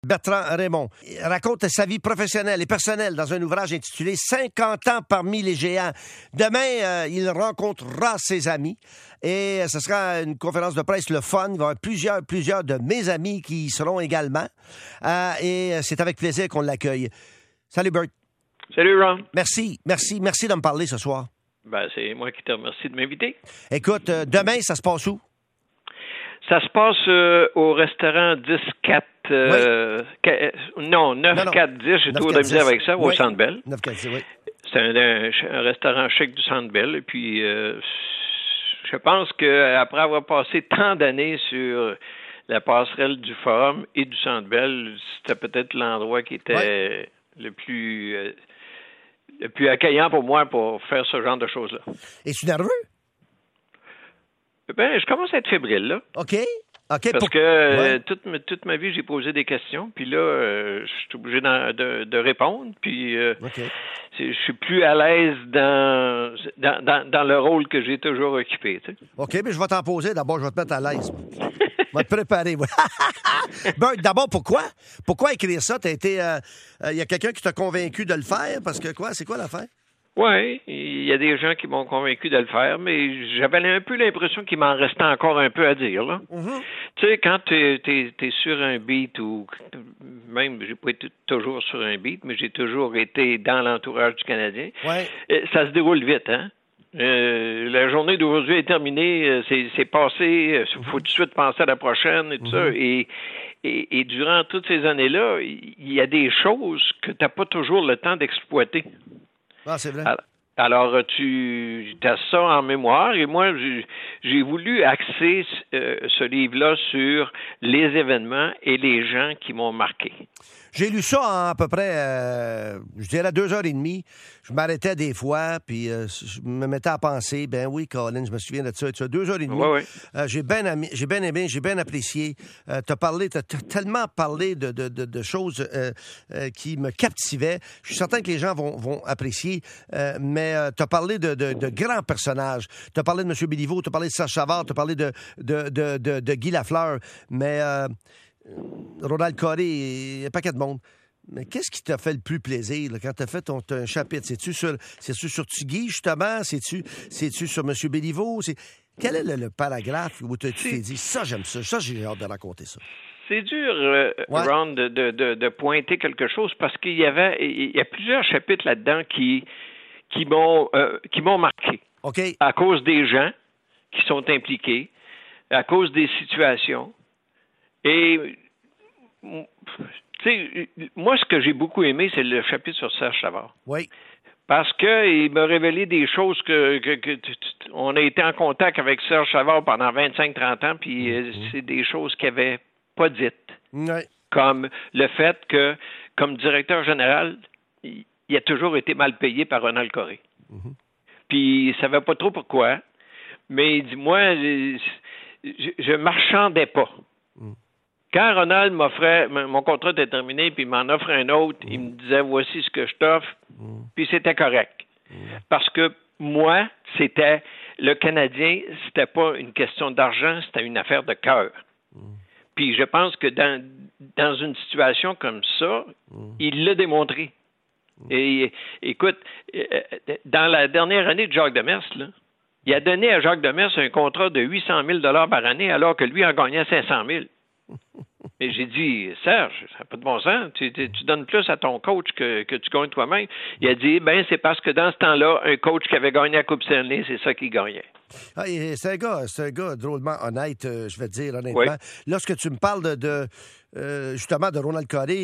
Bertrand Raymond raconte sa vie professionnelle et personnelle dans un ouvrage intitulé « 50 ans parmi les géants ». Demain, il rencontrera ses amis et ce sera une conférence de presse, le fun. Il va y avoir plusieurs de mes amis qui y seront également. Et c'est avec plaisir qu'on l'accueille. Salut, Bert. Salut, Ron. Merci de me parler ce soir. Ben, c'est moi qui te remercie de m'inviter. Écoute, demain, ça se passe où? Ça se passe au restaurant 10-4... non, 9-4-10, j'ai toujours de la misère avec ça, au Centre Bell. 9-4-10, oui. C'est un restaurant chic du Centre Bell. Et puis, je pense qu'après avoir passé tant d'années sur la passerelle du Forum et du Centre Bell, c'était peut-être l'endroit qui était le plus accueillant pour moi pour faire ce genre de choses-là. Es-tu nerveux? Ben, je commence à être fébrile, là. OK. Parce que toute ma vie, j'ai posé des questions, puis là, je suis obligé de répondre, puis je suis plus à l'aise dans le rôle que j'ai toujours occupé. Tu sais. OK, mais je vais t'en poser. D'abord, je vais te mettre à l'aise. Je vais te préparer. Bert, d'abord, pourquoi? Pourquoi écrire ça? Il y a quelqu'un qui t'a convaincu de le faire? Parce que c'est quoi l'affaire? Oui, il y a des gens qui m'ont convaincu de le faire, mais j'avais un peu l'impression qu'il m'en restait encore un peu à dire. Là. Mm-hmm. Tu sais, quand t'es sur un beat, ou même, j'ai pas été toujours sur un beat, mais j'ai toujours été dans l'entourage du Canadien, ça se déroule vite, hein? La journée d'aujourd'hui est terminée, c'est passé, il faut tout de suite penser à la prochaine et tout ça. Et durant toutes ces années-là, il y a des choses que tu n'as pas toujours le temps d'exploiter. Ah, c'est vrai. Alors, tu as ça en mémoire et moi, j'ai voulu axer ce livre-là sur les événements et les gens qui m'ont marqué. J'ai lu ça en à peu près, je dirais 2h30. Je m'arrêtais des fois, puis je me mettais à penser, ben oui, Colin, je me souviens de ça. 2h30. Ouais. J'ai bien aimé, j'ai bien apprécié. T'as tellement parlé de choses qui me captivaient. Je suis certain que les gens vont apprécier, mais t'as parlé de grands personnages. T'as parlé de M. Béliveau, t'as parlé de Serge Savard, t'as parlé de Guy Lafleur, mais... Ronald Coré, un paquet de monde. Mais qu'est-ce qui t'a fait le plus plaisir là, quand t'as fait ton chapitre? C'est-tu sur Tigui, justement? C'est-tu sur M. Béliveau? Quel est le paragraphe où tu t'es dit, ça, j'aime ça, j'ai hâte de raconter ça? C'est dur, Ron, de pointer quelque chose parce qu'il y a plusieurs chapitres là-dedans qui m'ont marqué. Okay. À cause des gens qui sont impliqués, à cause des situations. Et, tu sais, moi, ce que j'ai beaucoup aimé, c'est le chapitre sur Serge Savard. Oui. Parce qu'il m'a révélé des choses on a été en contact avec Serge Savard pendant 25-30 ans, puis c'est des choses qu'il n'avait pas dites. Oui. Comme le fait que, comme directeur général, il a toujours été mal payé par Ronald Coré. Mm-hmm. Puis, il ne savait pas trop pourquoi, mais il dit, moi, je marchandais pas. Mm. Quand Ronald m'offrait, mon contrat était terminé, puis il m'en offre un autre, il me disait, voici ce que je t'offre, puis c'était correct. Parce que moi, le Canadien, c'était pas une question d'argent, c'était une affaire de cœur. Puis je pense que dans une situation comme ça, il l'a démontré. Et écoute, dans la dernière année de Jacques Demers, là, il a donné à Jacques Demers un contrat de 800 000 $ par année, alors que lui en gagnait 500 000. Et j'ai dit, Serge, ça n'a pas de bon sens. Tu donnes plus à ton coach que tu gagnes toi-même. Il a dit, c'est parce que dans ce temps-là, un coach qui avait gagné la Coupe Stanley, c'est ça qu'il gagnait. Ah, c'est un gars drôlement honnête, je vais te dire honnêtement. Oui. Lorsque tu me parles justement de Ronald Coré,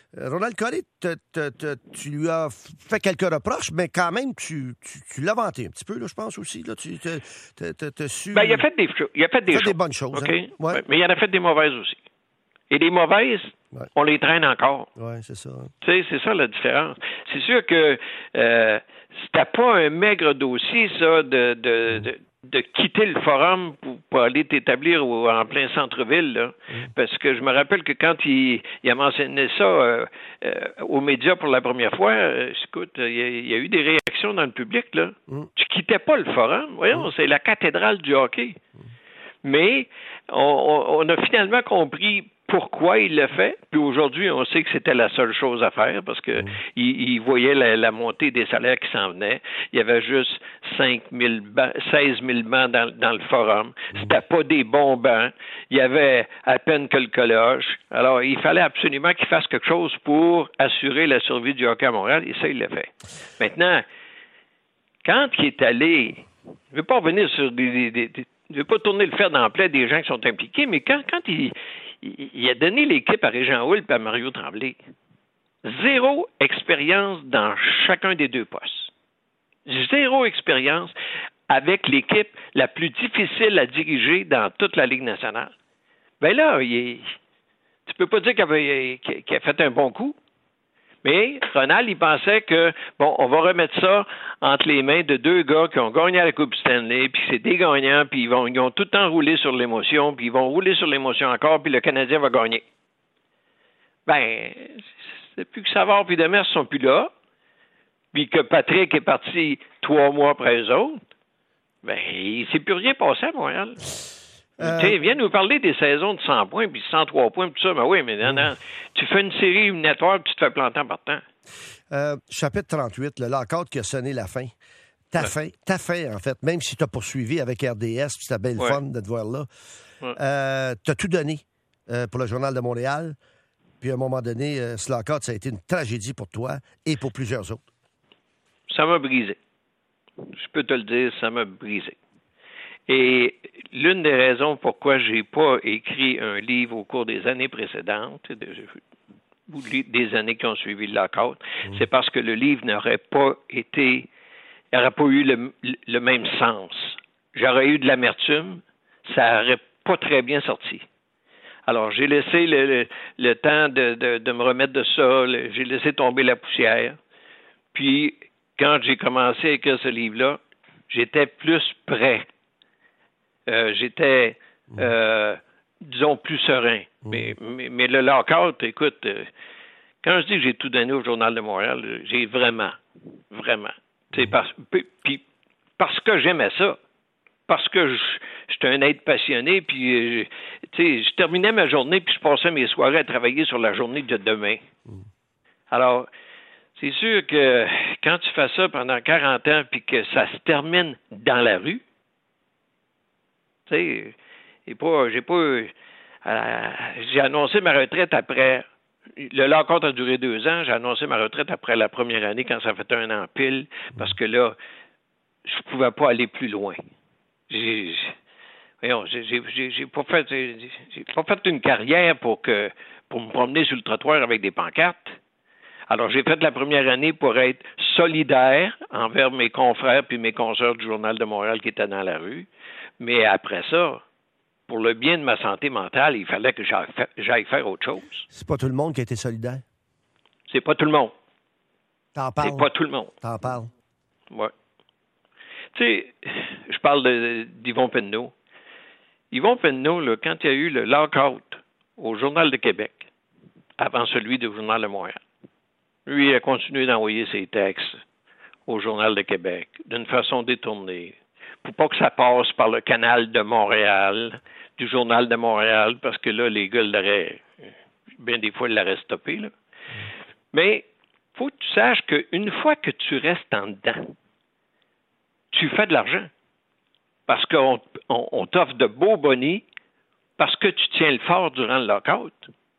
tu lui as fait quelques reproches, mais quand même, tu l'as vanté un petit peu, là, je pense aussi. Là, tu t'as su... Il a fait des choses. Il a fait des bonnes choses. Okay? Hein? Ouais. Mais il en a fait des mauvaises aussi. Et les mauvaises, on les traîne encore. Oui, c'est ça. Tu sais, c'est ça la différence. C'est sûr que c'était pas un maigre dossier, ça, de quitter le Forum pour aller t'établir en plein centre-ville, là. Parce que je me rappelle que quand il a mentionné ça aux médias pour la première fois, écoute, il y a eu des réactions dans le public, là. Tu quittais pas le Forum. Voyons, c'est la cathédrale du hockey. Mais on a finalement compris pourquoi il l'a fait. Puis aujourd'hui, on sait que c'était la seule chose à faire parce que il voyait la montée des salaires qui s'en venaient. Il y avait juste 16 000 bancs dans le forum. C'était pas des bons bancs. Il y avait à peine quelques loges. Alors, il fallait absolument qu'il fasse quelque chose pour assurer la survie du hockey à Montréal, et ça, il l'a fait. Maintenant, quand il est allé, je ne veux pas revenir sur je ne veux pas tourner le fer dans le plaid des gens qui sont impliqués, mais quand il a donné l'équipe à Régent Houle et à Mario Tremblay, 0 expérience dans chacun des deux postes. 0 expérience avec l'équipe la plus difficile à diriger dans toute la Ligue nationale. Bien là, tu peux pas dire qu'il a fait un bon coup. Mais Ronald, il pensait que, on va remettre ça entre les mains de 2 gars qui ont gagné à la Coupe Stanley, puis c'est des gagnants, puis ils ont tout le temps roulé sur l'émotion, puis ils vont rouler sur l'émotion encore, puis le Canadien va gagner. Ben, c'est plus que Savard puis Demers sont plus là, puis que Patrick est parti 3 mois après eux autres, ben, il ne s'est plus rien passé à Montréal. Viens nous parler des saisons de 100 points puis 103 points puis tout ça. Ben oui, mais non, tu fais une série éliminatoire puis tu te fais planter en partant. Chapitre 38, le lockout qui a sonné la fin. Ta fin, en fait, même si tu as poursuivi avec RDS, puis c'était bien le fun de te voir là. Tu as tout donné pour le Journal de Montréal. Puis à un moment donné, ce lockout, ça a été une tragédie pour toi et pour plusieurs autres. Ça m'a brisé. Je peux te le dire, ça m'a brisé. Et l'une des raisons pourquoi j'ai pas écrit un livre au cours des années précédentes, ou des années qui ont suivi le lockout, c'est parce que le livre n'aurait pas eu le même sens. J'aurais eu de l'amertume, ça n'aurait pas très bien sorti. Alors, j'ai laissé le temps de me remettre de ça, j'ai laissé tomber la poussière. Puis, quand j'ai commencé à écrire ce livre-là, j'étais plus prêt. J'étais, disons, plus serein. Mais le lockout, écoute, quand je dis que j'ai tout donné au Journal de Montréal, j'ai vraiment. Parce que j'aimais ça. Parce que j'étais un être passionné, puis, je terminais ma journée, puis je passais mes soirées à travailler sur la journée de demain. Alors, c'est sûr que quand tu fais ça pendant 40 ans, puis que ça se termine dans la rue, j'ai annoncé ma retraite après. Le lockout a duré 2 ans. J'ai annoncé ma retraite après la première année quand ça fait 1 an pile, parce que là, je pouvais pas aller plus loin. J'ai pas fait une carrière pour me promener sur le trottoir avec des pancartes. Alors, j'ai fait la première année pour être solidaire envers mes confrères puis mes consoeurs du Journal de Montréal qui étaient dans la rue. Mais après ça, pour le bien de ma santé mentale, il fallait que j'aille faire autre chose. C'est pas tout le monde qui a été solidaire? C'est pas tout le monde. T'en parles? C'est pas tout le monde. T'en parles? Oui. Tu sais, je parle d'Yvon Penneau. Yvon Penneau, là, quand il y a eu le lockout au Journal de Québec, avant celui du Journal de Montréal, lui, il a continué d'envoyer ses textes au Journal de Québec d'une façon détournée, pour pas que ça passe par le canal de Montréal, du Journal de Montréal, parce que là, les gars bien des fois, ils l'auraient stoppé, là. Mais il faut que tu saches qu'une fois que tu restes en dedans, tu fais de l'argent. Parce qu'on t'offre de beaux bonnies, parce que tu tiens le fort durant le lockout.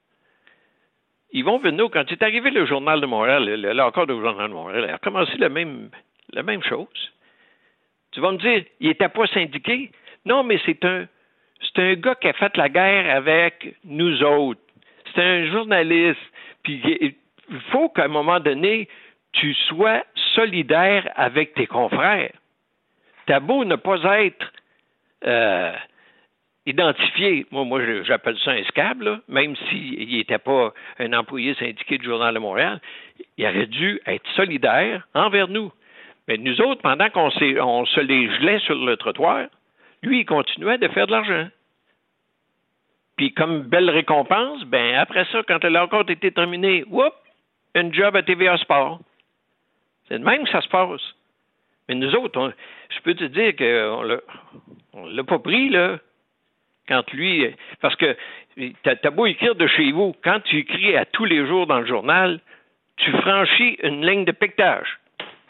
Yvon Penneau, quand il est arrivé le Journal de Montréal, le lockout du Journal de Montréal, il a commencé la même chose. Tu vas me dire, il n'était pas syndiqué? Non, mais c'est un gars qui a fait la guerre avec nous autres. C'est un journaliste. Puis il faut qu'à un moment donné, tu sois solidaire avec tes confrères. T'as beau ne pas être identifié. Moi, j'appelle ça un scab, là, même s'il n'était pas un employé syndiqué du Journal de Montréal. Il aurait dû être solidaire envers nous. Mais nous autres, pendant qu'on se les gelait sur le trottoir, lui, il continuait de faire de l'argent. Puis comme belle récompense, ben après ça, quand le lockout était terminé, une job à TVA Sport. C'est de même que ça se passe. Mais nous autres, je peux te dire qu'on l'a pas pris, là, quand lui... Parce que t'as beau écrire de chez vous, quand tu écris à tous les jours dans le journal, tu franchis une ligne de piquetage.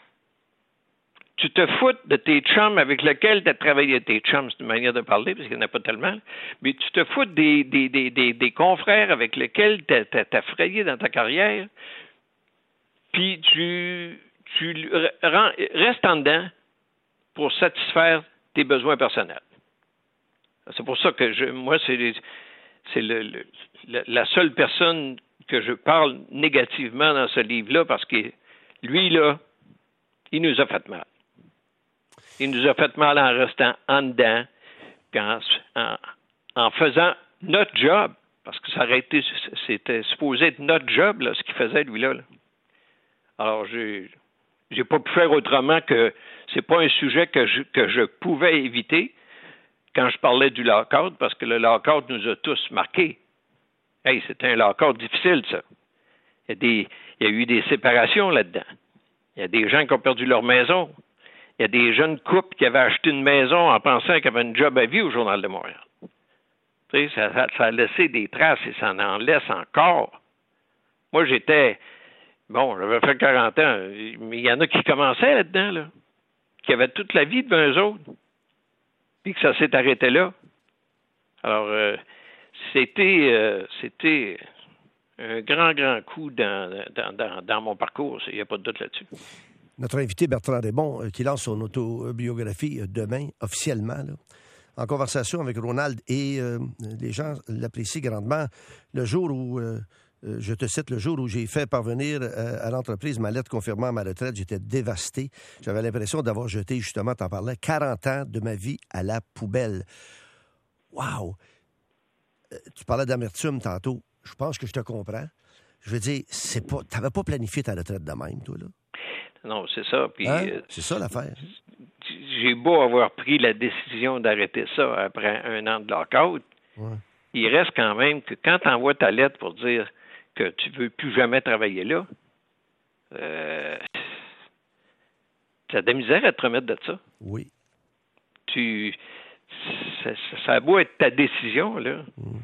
Tu te foutes de tes chums avec lesquels tu as travaillé. Tes chums, c'est une manière de parler, parce qu'il n'y en a pas tellement. Mais tu te foutes des confrères avec lesquels tu as frayé dans ta carrière. Puis tu restes en dedans pour satisfaire tes besoins personnels. C'est pour ça que moi, c'est la seule personne que je parle négativement dans ce livre-là, parce que lui, là, il nous a fait mal. Il nous a fait mal en restant en dedans, puis en faisant notre job, parce que c'était supposé être notre job, là, ce qu'il faisait, lui-là. Là. Alors, j'ai pas pu faire autrement que c'est pas un sujet que je pouvais éviter quand je parlais du lockout, parce que le lockout nous a tous marqués. Hey, c'était un lockout difficile, ça. Il y a eu des séparations là-dedans. Il y a des gens qui ont perdu leur maison. Il y a des jeunes couples qui avaient acheté une maison en pensant qu'ils avaient une job à vie au Journal de Montréal. Tu sais, ça a laissé des traces et ça en laisse encore. Moi, j'avais fait 40 ans, mais il y en a qui commençaient là-dedans, là, qui avaient toute la vie devant eux autres, puis que ça s'est arrêté là. Alors, c'était un grand coup dans mon parcours, il n'y a pas de doute là-dessus. Notre invité, Bertrand Raymond, qui lance son autobiographie demain, officiellement, là, en conversation avec Ronald, et les gens l'apprécient grandement. Le jour où, je te cite, le jour où j'ai fait parvenir à l'entreprise ma lettre confirmant ma retraite, j'étais dévasté. J'avais l'impression d'avoir jeté, justement, t'en parlais, 40 ans de ma vie à la poubelle. Wow! Tu parlais d'amertume tantôt. Je pense que je te comprends. Je veux dire, t'avais pas planifié ta retraite de même, toi, là? Non, c'est ça. Puis, c'est ça l'affaire. J'ai beau avoir pris la décision d'arrêter ça après 1 an de lockout, il reste quand même que quand tu envoies ta lettre pour dire que tu veux plus jamais travailler là, tu as de la misère à te remettre de ça. Oui. Ça a beau être ta décision, là.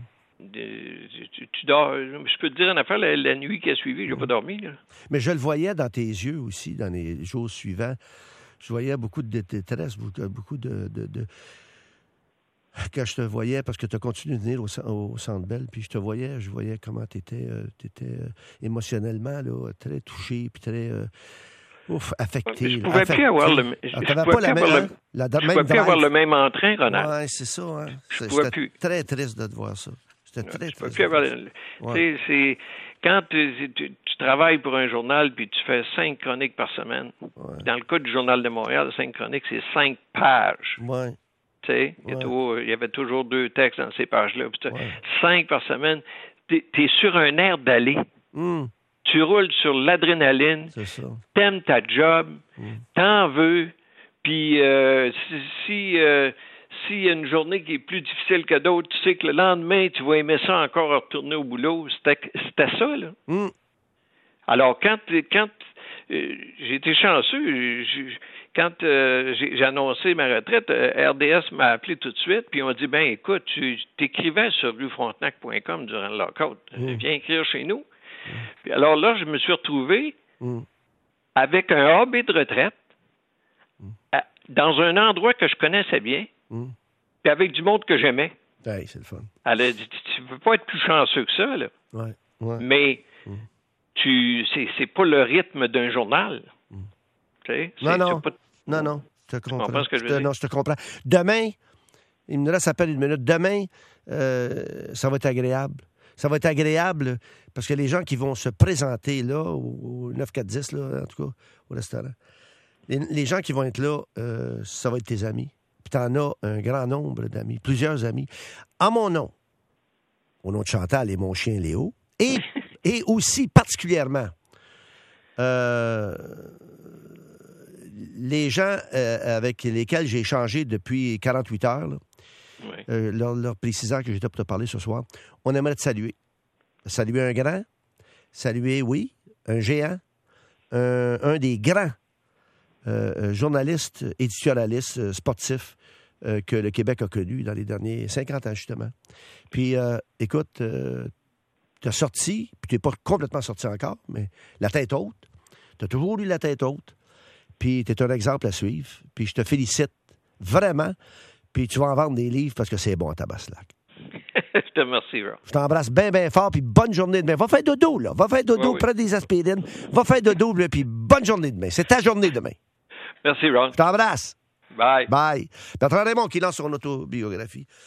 Tu dors, je peux te dire en affaire, la nuit qui a suivi, je n'ai pas dormi. Là. Mais je le voyais dans tes yeux aussi, dans les jours suivants. Je voyais beaucoup de détresse, beaucoup de... Quand je te voyais, parce que tu as continué de venir au Centre Bell, puis je voyais comment tu étais émotionnellement là, très touché, puis très affecté. Je ne pouvais plus avoir le même entrain, Ronald. Oui, c'est ça. Hein? C'était très triste de te voir ça. Quand tu travailles pour un journal puis tu fais 5 chroniques par semaine. Ouais. Dans le cas du Journal de Montréal, 5 chroniques, c'est 5 pages. Ouais. Tu sais, il y avait toujours 2 textes dans ces pages-là. 5 par semaine. Tu es sur un air d'aller. Tu roules sur l'adrénaline. C'est ça. T'aimes ta job. T'en veux. Puis s'il y a une journée qui est plus difficile que d'autres, tu sais que le lendemain, tu vas aimer ça encore à retourner au boulot. C'était ça, là. Alors, quand j'ai été chanceux, quand j'ai annoncé ma retraite, RDS m'a appelé tout de suite, puis on m'a dit, ben écoute, tu t'écrivais sur ruefrontenac.com durant le lockout. Viens écrire chez nous. Puis alors là, je me suis retrouvé avec un hobby de retraite dans un endroit que je connaissais bien, puis avec du monde que j'aimais. Hey, c'est le fun. Elle a dit, tu ne peux pas être plus chanceux que ça, là. Ouais. Mais c'est pas le rythme d'un journal. Non, je te comprends. Tu comprends ce que je veux dire? Non, je te comprends. Demain, il me reste à peine 1 minute. Demain, ça va être agréable. Ça va être agréable parce que les gens qui vont se présenter là, au 9-4-10, là, en tout cas, au restaurant, les gens qui vont être là, ça va être tes amis. Puis t'en as un grand nombre d'amis, plusieurs amis. En mon nom, au nom de Chantal et mon chien Léo, et aussi particulièrement les gens avec lesquels j'ai échangé depuis 48 heures, là, leur précisant que j'étais pour te parler ce soir, on aimerait te saluer. Saluer un grand, saluer, oui, un géant, un des grands journalistes, éditorialistes, sportifs que le Québec a connu dans les derniers 50 ans, justement. Puis, écoute, tu as sorti, puis tu n'es pas complètement sorti encore, mais la tête haute. Tu as toujours eu la tête haute. Puis, tu es un exemple à suivre. Puis, je te félicite vraiment. Puis, tu vas en vendre des livres parce que c'est bon à Tabaslac. Je te remercie, Ron. Je t'embrasse bien, bien fort, puis bonne journée demain. Va faire dodo, là. Va faire dodo, Oui. prends des aspirines. Va faire dodo, là, puis bonne journée demain. C'est ta journée demain. Merci, Ron. Je t'embrasse. Bye. Bye. Bertrand Raymond qui lance son autobiographie.